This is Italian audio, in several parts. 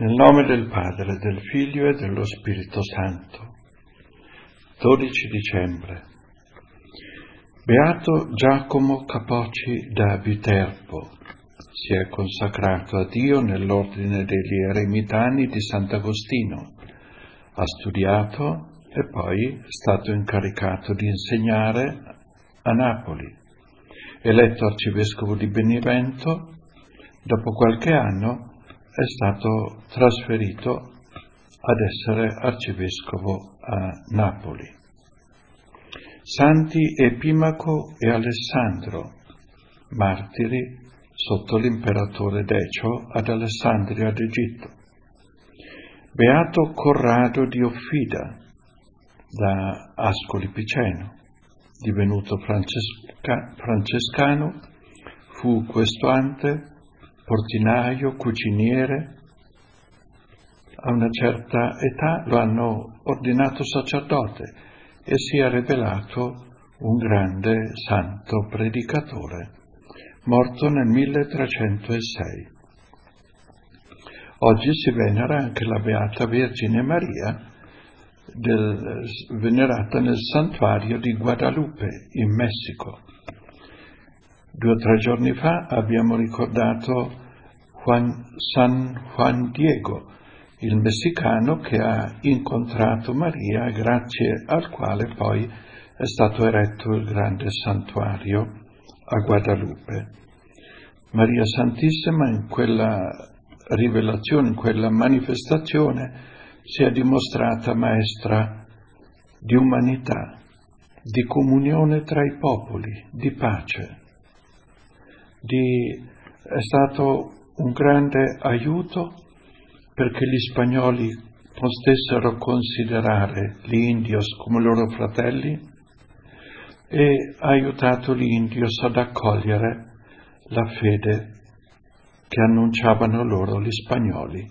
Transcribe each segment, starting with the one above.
Nel nome del Padre, del Figlio e dello Spirito Santo. 12 dicembre. Beato Giacomo Capocci da Viterbo. Si è consacrato a Dio nell'ordine degli Eremitani di Sant'Agostino. Ha studiato e poi è stato incaricato di insegnare a Napoli. Eletto arcivescovo di Benevento, dopo qualche anno è stato trasferito ad essere arcivescovo a Napoli. Santi Epimaco e Alessandro, martiri sotto l'imperatore Decio ad Alessandria d'Egitto. Beato Corrado di Offida, da Ascoli Piceno, divenuto francescano, fu questuante, portinaio, cuciniere. A una certa età lo hanno ordinato sacerdote e si è rivelato un grande santo predicatore, morto nel 1306. Oggi si venera anche la Beata Vergine Maria, venerata nel santuario di Guadalupe, in Messico. 2 o 3 giorni fa abbiamo ricordato San Juan Diego, il messicano che ha incontrato Maria, grazie al quale poi è stato eretto il grande santuario a Guadalupe. Maria Santissima in quella rivelazione, in quella manifestazione, si è dimostrata maestra di umanità, di comunione tra i popoli, di pace. È stato un grande aiuto perché gli spagnoli potessero considerare gli indios come loro fratelli e ha aiutato gli indios ad accogliere la fede che annunciavano loro gli spagnoli.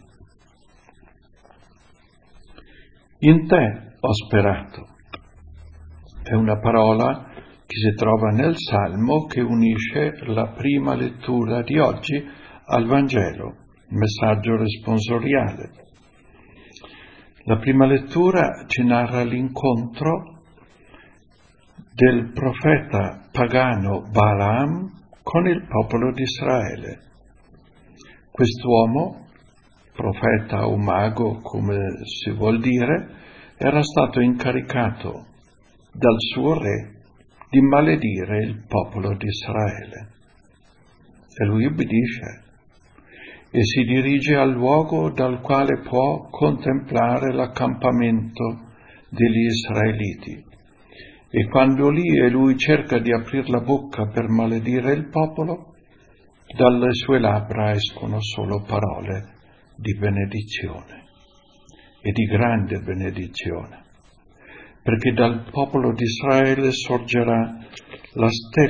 In te ho sperato. È una parola che si trova nel Salmo che unisce la prima lettura di oggi al Vangelo, il messaggio responsoriale. La prima lettura ci narra l'incontro del profeta pagano Balaam con il popolo di Israele. Quest'uomo, profeta o mago, come si vuol dire, era stato incaricato dal suo re di maledire il popolo di Israele. E lui ubbidisce e si dirige al luogo dal quale può contemplare l'accampamento degli israeliti. E quando lui cerca di aprir la bocca per maledire il popolo, dalle sue labbra escono solo parole di benedizione e di grande benedizione, perché dal popolo di Israele sorgerà la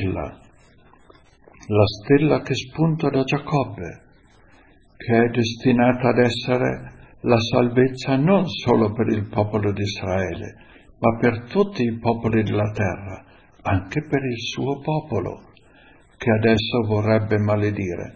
stella che spunta da Giacobbe, che è destinata ad essere la salvezza non solo per il popolo di Israele, ma per tutti i popoli della terra, anche per il suo popolo, che adesso vorrebbe maledire.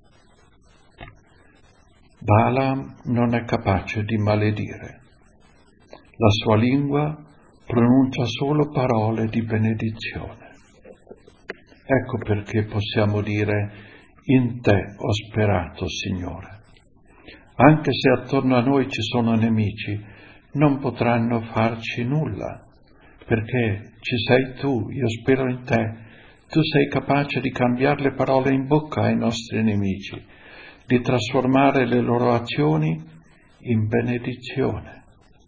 Balaam non è capace di maledire. La sua lingua pronuncia solo parole di benedizione. Ecco perché possiamo dire: in te ho sperato, Signore. Anche se attorno a noi ci sono nemici, non potranno farci nulla, perché ci sei tu, io spero in te. Tu sei capace di cambiare le parole in bocca ai nostri nemici, di trasformare le loro azioni in benedizione.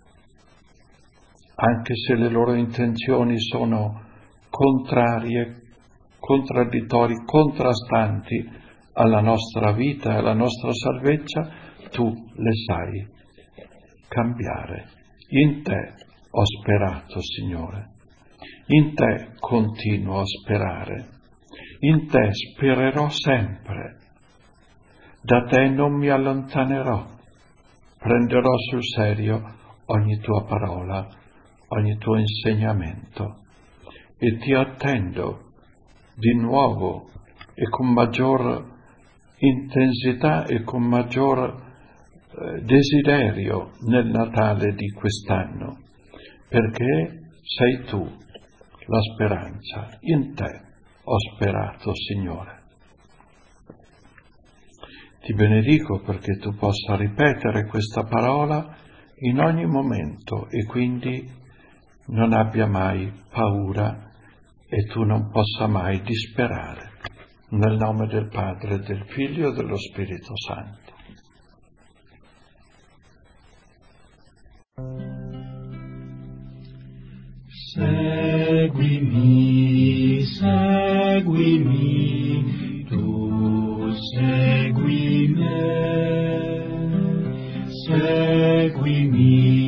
Anche se le loro intenzioni sono contrarie, contraddittorie, contrastanti alla nostra vita e alla nostra salvezza, tu le sai cambiare. In te ho sperato, Signore. In te continuo a sperare. In te spererò sempre. Da te non mi allontanerò. Prenderò sul serio ogni tua parola, ogni tuo insegnamento, e ti attendo di nuovo e con maggior intensità e con maggior desiderio nel Natale di quest'anno, perché sei tu la speranza. In te ho sperato, Signore. Ti benedico perché tu possa ripetere questa parola in ogni momento e quindi non abbia mai paura e tu non possa mai disperare. Nel nome del Padre, del Figlio e dello Spirito Santo. Seguimi, seguimi, tu segui me, seguimi.